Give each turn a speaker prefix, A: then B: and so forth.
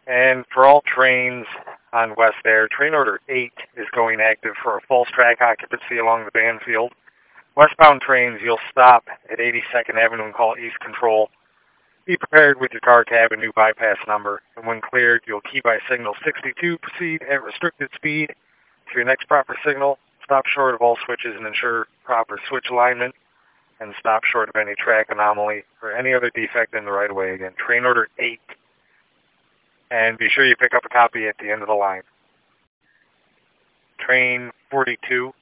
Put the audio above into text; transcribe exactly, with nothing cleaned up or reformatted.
A: And for all trains on West Air, train order eight is going active for a false track occupancy along the Banfield. Westbound trains, you'll stop at eighty-second Avenue and call East Control. Be prepared with your car cab and new bypass number. And when cleared, you'll key by signal sixty-two, proceed at restricted speed to your next proper signal. Stop short of all switches and ensure proper switch alignment. And stop short of any track anomaly or any other defect in the right-of-way. Again, train order eight. And be sure you pick up a copy at the end of the line. Train forty-two